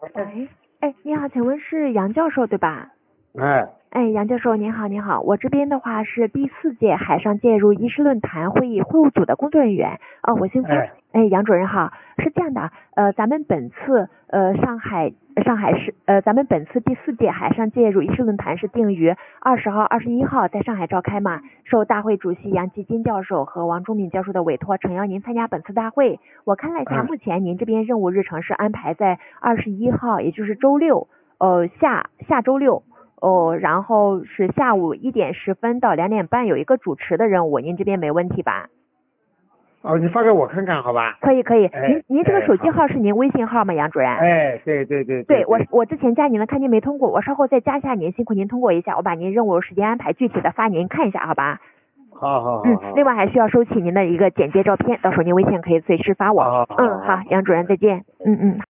喂，哎，你好，请问是杨教授对吧？ 哎哎，杨教授您好，您好，我这边的话是第4届海上介入医师论坛会议会务组的工作人员，我姓方。 哎哎，杨主任好，是这样的，咱们本次咱们本次第4届海上介入医师论坛是定于20号、21号在上海召开嘛，受大会主席杨基金教授和王忠敏教授的委托，诚邀您参加本次大会。我看了一下， 嗯， 目前您这边任务日程是安排在21号，也就是周六，下周六。然后是下午1点10分到2点半有一个主持的任务，您这边没问题吧？ 哦，你发给我看看好吧？ 可以可以， 哎您这个手机好， 号是您微信号吗，杨主任？ 哎，对对对对，我对， 我之前加您了，看您没通过，我稍后再加一下您，辛苦您通过一下，我把您任务时间安排具体的发您看一下，好吧？ 好好好好， 另外还需要收起您的一个简介照片，到时候您微信可以随时发我。 好好好好好，杨主任再见。嗯。